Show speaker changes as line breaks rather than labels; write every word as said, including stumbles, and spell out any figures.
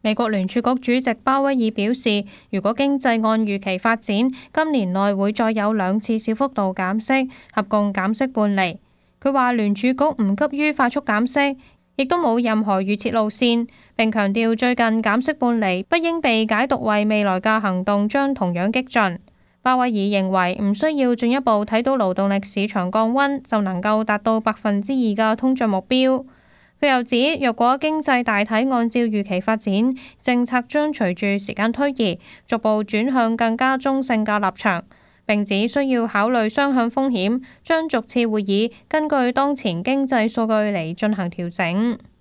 美國聯儲局主席鮑威爾表示，如果經濟按預期發展，今年內會再有兩次小幅度減息，合共減息半釐。佢話聯儲局唔急於快速減息，亦都冇任何預設路線，並強調最近減息半釐不應被解讀為未來嘅行動將同樣激進。鮑威爾認為唔需要進一步睇到勞動力市場降溫就能夠達到百分之二嘅通脹目標。佢又指，若果經濟大體按照預期發展，政策將隨住時間推移，逐步轉向更加中性嘅立場。並只需要考慮雙向風險，將逐次會議根據當前經濟數據嚟進行調整。